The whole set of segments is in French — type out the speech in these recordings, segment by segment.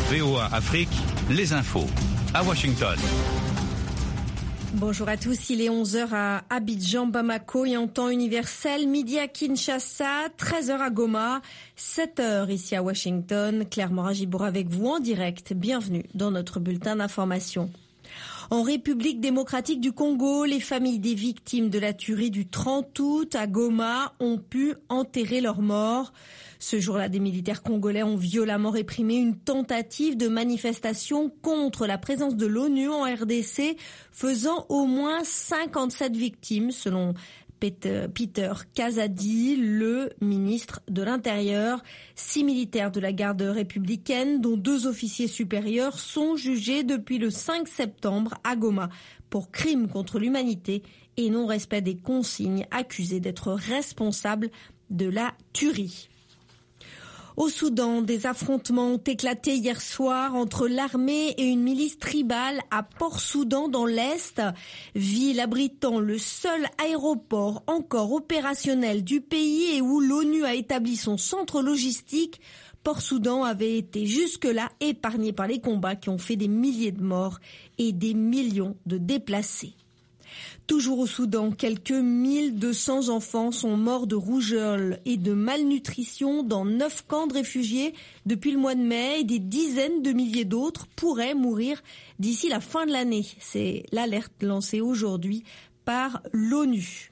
VOA Afrique, les infos. À Washington. Bonjour à tous, il est 11h à Abidjan, Bamako et en temps universel, midi à Kinshasa, 13h à Goma, 7h ici à Washington. Claire Morin-Gibour avec vous en direct. Bienvenue dans notre bulletin d'information. En République démocratique du Congo, les familles des victimes de la tuerie du 30 août à Goma ont pu enterrer leurs morts. Ce jour-là, des militaires congolais ont violemment réprimé une tentative de manifestation contre la présence de l'ONU en RDC, faisant au moins 57 victimes, selon Peter Kazadi, le ministre de l'Intérieur. 6 militaires de la garde républicaine, dont 2 officiers supérieurs, sont jugés depuis le 5 septembre à Goma pour crimes contre l'humanité et non-respect des consignes, accusés d'être responsables de la tuerie. Au Soudan, des affrontements ont éclaté hier soir entre l'armée et une milice tribale à Port-Soudan dans l'Est, ville abritant le seul aéroport encore opérationnel du pays et où l'ONU a établi son centre logistique. Port-Soudan avait été jusque-là épargné par les combats qui ont fait des milliers de morts et des millions de déplacés. Toujours au Soudan, quelques 1200 enfants sont morts de rougeole et de malnutrition dans 9 camps de réfugiés depuis le mois de mai et des dizaines de milliers d'autres pourraient mourir d'ici la fin de l'année. C'est l'alerte lancée aujourd'hui par l'ONU.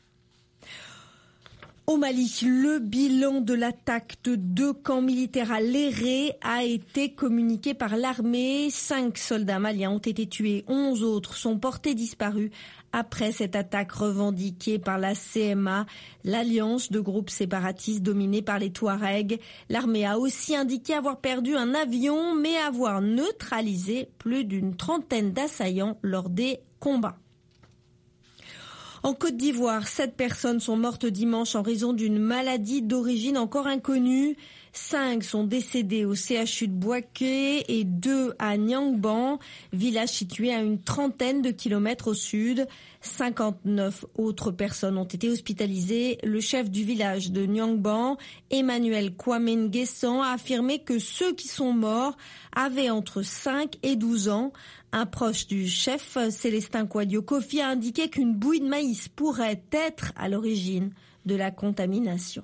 Au Mali, le bilan de l'attaque de 2 camps militaires à Léré a été communiqué par l'armée. 5 soldats maliens ont été tués, 11 autres sont portés disparus après cette attaque revendiquée par la CMA, l'alliance de groupes séparatistes dominés par les Touaregs. L'armée a aussi indiqué avoir perdu un avion, mais avoir neutralisé plus d'une trentaine d'assaillants lors des combats. En Côte d'Ivoire, 7 personnes sont mortes dimanche en raison d'une maladie d'origine encore inconnue. 5 sont décédés au CHU de Bouaké et 2 à Niangban, village situé à une trentaine de kilomètres au sud. 59 autres personnes ont été hospitalisées. Le chef du village de Niangban, Emmanuel Kwame Nguessan, a affirmé que ceux qui sont morts avaient entre 5 et 12 ans. Un proche du chef, Célestin Kouadio Kofi, a indiqué qu'une bouillie de maïs pourrait être à l'origine de la contamination.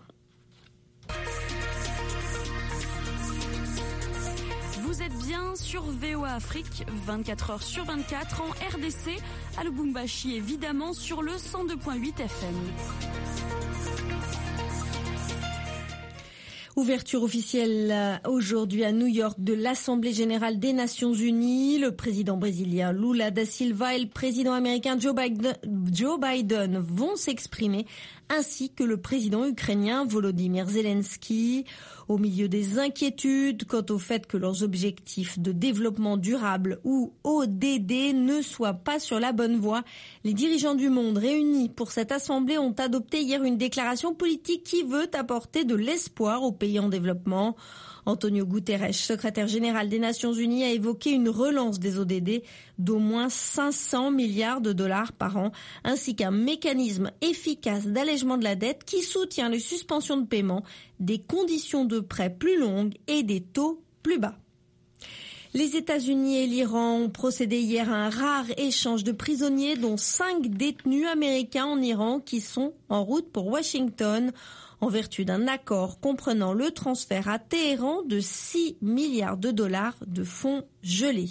Vous êtes bien sur VOA Afrique, 24h sur 24 en RDC, à Lubumbashi évidemment sur le 102.8 FM. Ouverture officielle aujourd'hui à New York de l'Assemblée générale des Nations unies. Le président brésilien Lula da Silva et le président américain Joe Biden vont s'exprimer, ainsi que le président ukrainien Volodymyr Zelensky. Au milieu des inquiétudes quant au fait que leurs objectifs de développement durable ou ODD ne soient pas sur la bonne voie, les dirigeants du monde réunis pour cette assemblée ont adopté hier une déclaration politique qui veut apporter de l'espoir aux pays en développement. Antonio Guterres, secrétaire général des Nations Unies, a évoqué une relance des ODD d'au moins 500 milliards de dollars par an, ainsi qu'un mécanisme efficace d'allègement de la dette qui soutient les suspensions de paiement, des conditions de prêt plus longues et des taux plus bas. Les États-Unis et l'Iran ont procédé hier à un rare échange de prisonniers, dont 5 détenus américains en Iran qui sont en route pour Washington, en vertu d'un accord comprenant le transfert à Téhéran de 6 milliards de dollars de fonds gelés.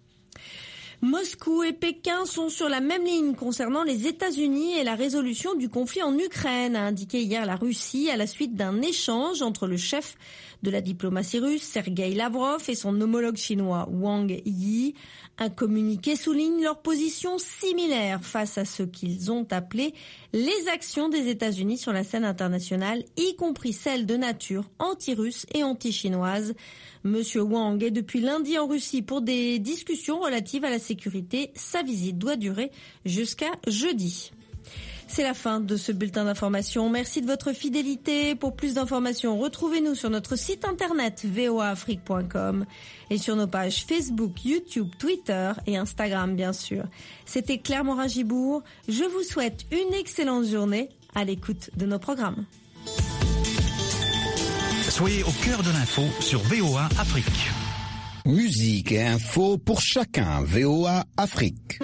Moscou et Pékin sont sur la même ligne concernant les États-Unis et la résolution du conflit en Ukraine, a indiqué hier la Russie à la suite d'un échange entre le chef de la diplomatie russe, Sergueï Lavrov, et son homologue chinois, Wang Yi. Un communiqué souligne leur position similaire face à ce qu'ils ont appelé les actions des États-Unis sur la scène internationale, y compris celles de nature anti-russe et anti-chinoise. Monsieur Wang est depuis lundi en Russie pour des discussions relatives à la sécurité. Sa visite doit durer jusqu'à jeudi. C'est la fin de ce bulletin d'information. Merci de votre fidélité. Pour plus d'informations, retrouvez-nous sur notre site internet voaafrique.com et sur nos pages Facebook, YouTube, Twitter et Instagram, bien sûr. C'était Claire Morin-Gibour. Je vous souhaite une excellente journée à l'écoute de nos programmes. Soyez au cœur de l'info sur VOA Afrique. Musique et info pour chacun. VOA Afrique.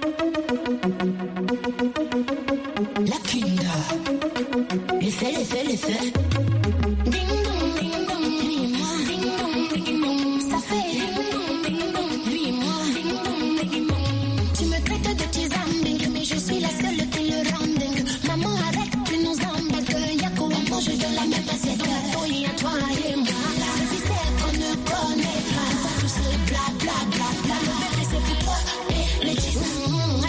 La Kinda. L'effet. Ding dong, ding dong, lui et moi. Ding dong, ding dong, ça fait. Ding dong, ding dong, lui et moi. Ding dong, ding dong. Tu me traites de tisane, mais je suis la seule qui le rend dingue. Maman, arrête, tu nous embêtes. Y'a qu'au mange de la même assiette. Oui, à toi et moi. Le dessert qu'on ne connaît pas. Tout ce bla bla bla bla. Le bébé, c'est pour toi. Et les tisanes.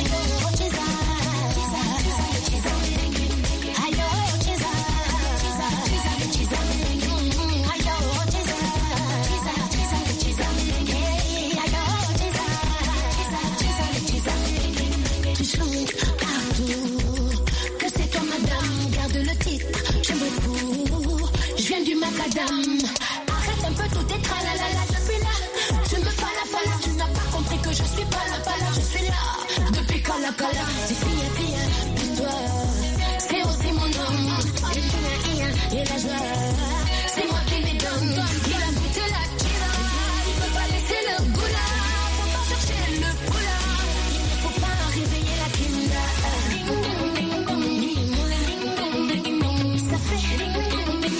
Arrête un peu tout tes tralalala, je suis là. Tu me fala, tu n'as pas compris que je suis pas là, je suis là. Depuis Kala, c'est fille, toi. C'est aussi mon nom. Et la joie, c'est moi qui les donne. Il a goûté la tira, il peut pas laisser le goût là. Faut pas chercher le poula. Il ne faut pas réveiller la kinda. Ding dong, ding dong, ça fait ding dong.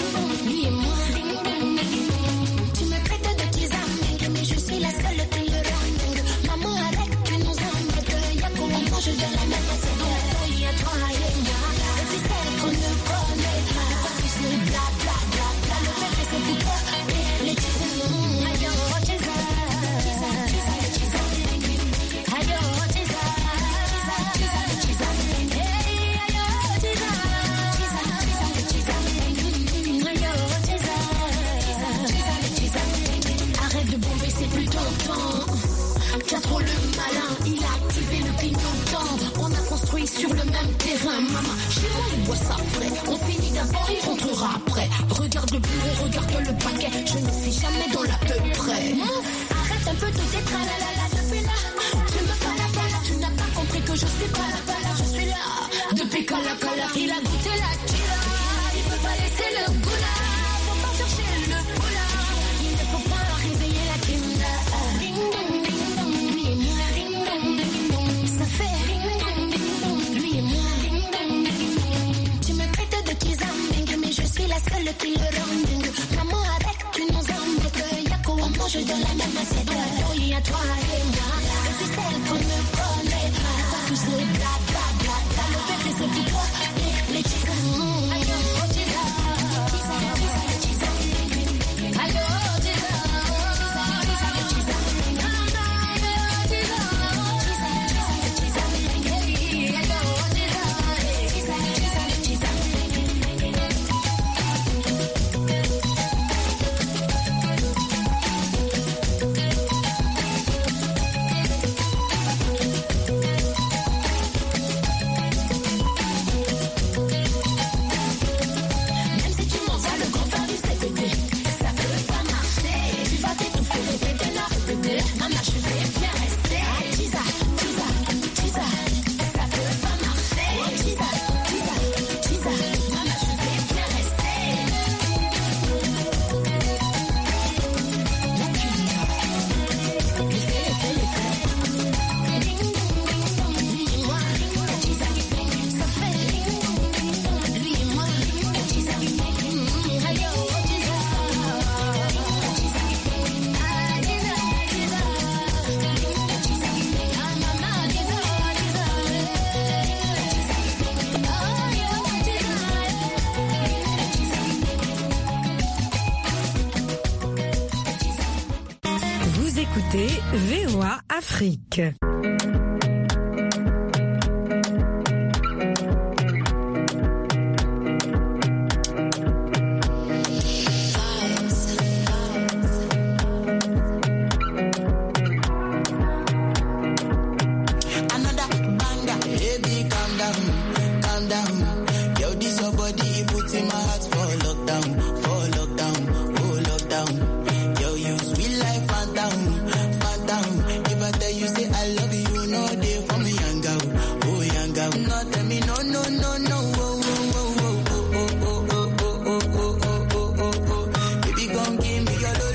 De la même assiette, oui, à toi et moi. Le dessert qu'on ne connaît pas. Tu sais, bla bla bla bla. Le bébé c'est pour toi. Et les tisanes, aïe, oh, arrête de bomber, c'est plus ton temps. Tu as trop le malin, il a activé le clignotant. On a construit sur le même terrain, maman. Chez moi, il boit ça frais. On finit d'abord, il rentrera après. Regarde le bureau, regarde le paquet. Je ne suis jamais dans l'à peu près. Arrête un peu de tes tralalala, depuis là. Tu me fala, tu n'as pas compris que je suis pas là, je suis là. Depuis Kala, il a goûté la tira. Il peut pas laisser le goût là. Faut pas chercher le poula. Il ne faut pas réveiller la kinda. Ding dong, ding dong, lui et moi. Ding dong, ding dong, ça fait ding dong, lui et moi. Ding dong, ding dong. Tu me traites de tisane, mais je suis la seule qui le rend dingue. Maman, arrête, tu nous embêtes. Y'a qu'au mange de la même assiette. Oui, à toi et moi. Et puis celle qu'on ne connaît pas. Tous les bla bla bla bla. Le bébé c'est pour toi. Et les tisanes, aïe, oh, VOA Afrique.